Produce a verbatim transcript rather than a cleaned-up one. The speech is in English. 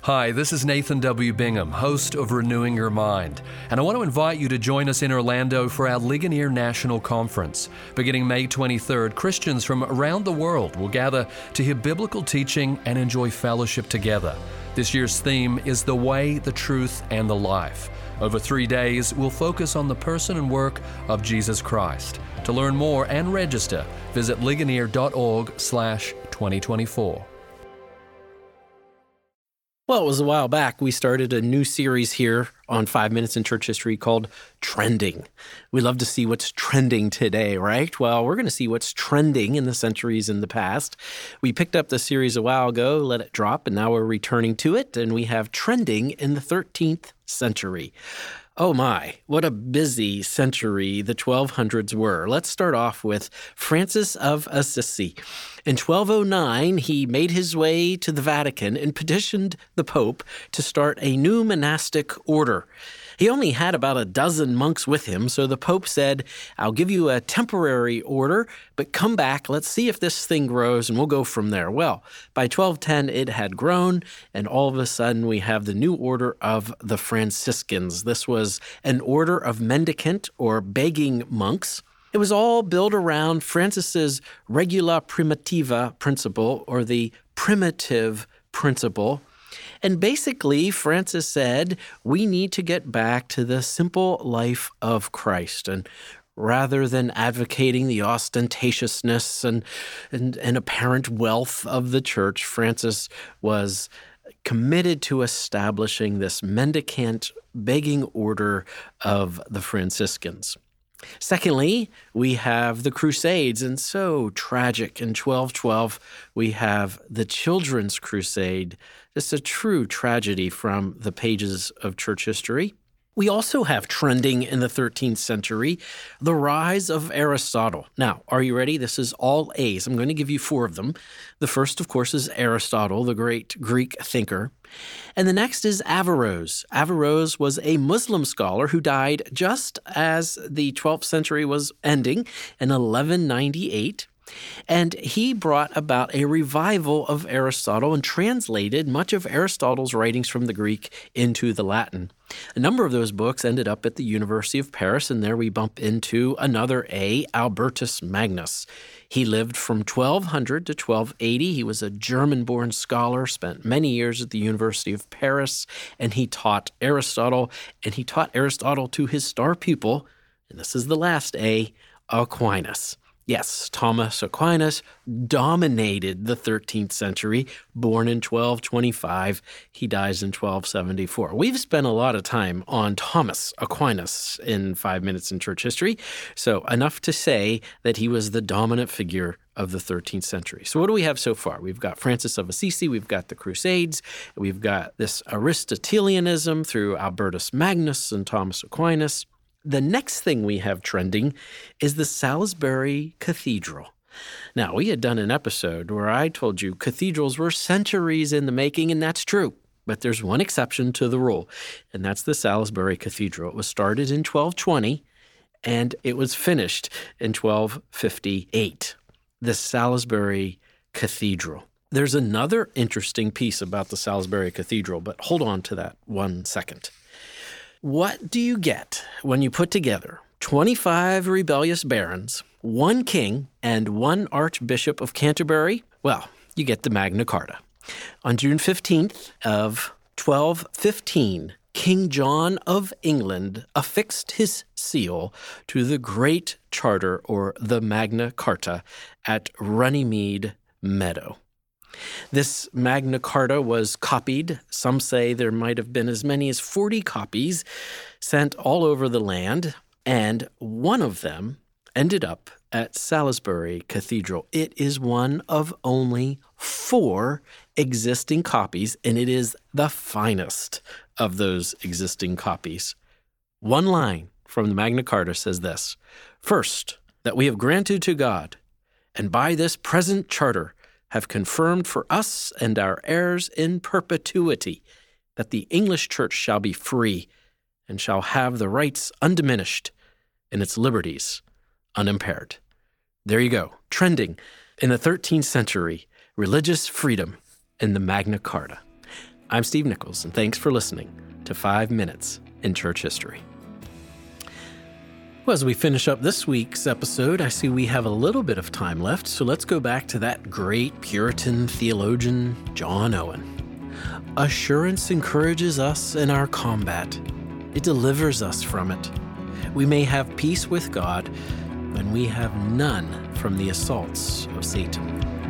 Hi, this is Nathan W. Bingham, host of Renewing Your Mind, and I want to invite you to join us in Orlando for our Ligonier National Conference. Beginning May twenty-third, Christians from around the world will gather to hear biblical teaching and enjoy fellowship together. This year's theme is The Way, the Truth, and the Life. Over three days, we'll focus on the person and work of Jesus Christ. To learn more and register, visit ligonier.org slash 2024. Well, it was a while back. We started a new series here on Five Minutes in Church History called Trending. We love to see what's trending today, right? Well, we're going to see what's trending in the centuries in the past. We picked up the series a while ago, let it drop, and now we're returning to it, and we have Trending in the thirteenth century. Oh my, what a busy century the twelve hundreds were. Let's start off with Francis of Assisi. In twelve oh nine, he made his way to the Vatican and petitioned the Pope to start a new monastic order. He only had about a dozen monks with him, so the Pope said, I'll give you a temporary order, but come back, let's see if this thing grows, and we'll go from there. Well, by twelve ten, it had grown, and all of a sudden we have the new order of the Franciscans. This was an order of mendicant or begging monks. It was all built around Francis's regula primitiva principle, or the primitive principle. And basically, Francis said, we need to get back to the simple life of Christ. And rather than advocating the ostentatiousness and, and, and apparent wealth of the church, Francis was committed to establishing this mendicant begging order of the Franciscans. Secondly, we have the Crusades, and so tragic. In twelve twelve, we have the Children's Crusade, just a true tragedy from the pages of church history. We also have trending in the thirteenth century, the rise of Aristotle. Now, are you ready? This is all A's. I'm going to give you four of them. The first, of course, is Aristotle, the great Greek thinker. And the next is Averroes. Averroes was a Muslim scholar who died just as the twelfth century was ending in eleven ninety-eight. And he brought about a revival of Aristotle and translated much of Aristotle's writings from the Greek into the Latin. A number of those books ended up at the University of Paris, and there we bump into another A, Albertus Magnus. He lived from twelve hundred to twelve eighty. He was a German-born scholar, spent many years at the University of Paris, and he taught Aristotle, and he taught Aristotle to his star pupil, and this is the last A, Aquinas. Yes, Thomas Aquinas dominated the thirteenth century, born in twelve twenty-five. He dies in twelve seventy-four. We've spent a lot of time on Thomas Aquinas in Five Minutes in Church History, so enough to say that he was the dominant figure of the thirteenth century. So what do we have so far? We've got Francis of Assisi, we've got the Crusades, we've got this Aristotelianism through Albertus Magnus and Thomas Aquinas. The next thing we have trending is the Salisbury Cathedral. Now, we had done an episode where I told you cathedrals were centuries in the making, and that's true. But there's one exception to the rule, and that's the Salisbury Cathedral. It was started in twelve twenty, and it was finished in twelve fifty-eight. The Salisbury Cathedral. There's another interesting piece about the Salisbury Cathedral, but hold on to that one second. What do you get when you put together twenty-five rebellious barons, one king, and one archbishop of Canterbury? Well, you get the Magna Carta. On June fifteenth of twelve fifteen, King John of England affixed his seal to the Great Charter, or the Magna Carta, at Runnymede Meadow. This Magna Carta was copied. Some say there might have been as many as forty copies sent all over the land, and one of them ended up at Salisbury Cathedral. It is one of only four existing copies, and it is the finest of those existing copies. One line from the Magna Carta says this: First, that we have granted to God, and by this present charter have confirmed for us and our heirs in perpetuity, that the English Church shall be free and shall have the rights undiminished and its liberties unimpaired. There you go, trending in the thirteenth century, religious freedom in the Magna Carta. I'm Steve Nichols, and thanks for listening to Five Minutes in Church History. Well, as we finish up this week's episode, I see we have a little bit of time left, so let's go back to that great Puritan theologian, John Owen. Assurance encourages us in our combat. It delivers us from it. We may have peace with God when we have none from the assaults of Satan.